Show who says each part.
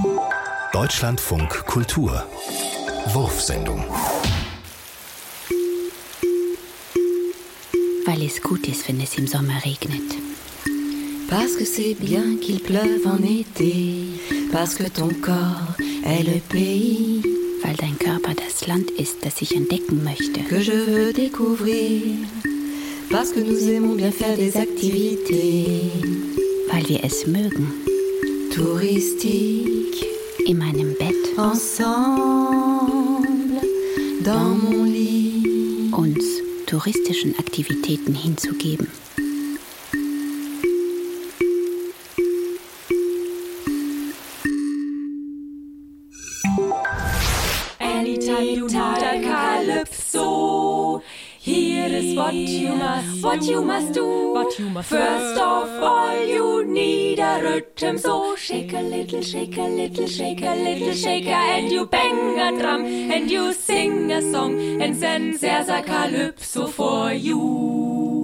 Speaker 1: Deutschlandfunk Kultur Wurfsendung.
Speaker 2: Weil es gut ist, wenn es im Sommer regnet.
Speaker 3: Parce que c'est bien qu'il pleuve en été, parce que ton corps est le pays.
Speaker 2: Weil dein Körper das Land ist, das ich entdecken möchte.
Speaker 3: Que je veux découvrir, parce que nous aimons bien faire des activités.
Speaker 2: Weil wir es mögen.
Speaker 3: Touristique,
Speaker 2: in meinem Bett.
Speaker 3: Ensemble, dans mon lit.
Speaker 2: Uns touristischen Aktivitäten hinzugeben.
Speaker 4: Anytime you need a calypso, here is what you must do. First of all, you need a rhythm, so shake a little, shake a little, shake a little, shaker, and you bang a drum, and you sing a song, and then there's a calypso for you.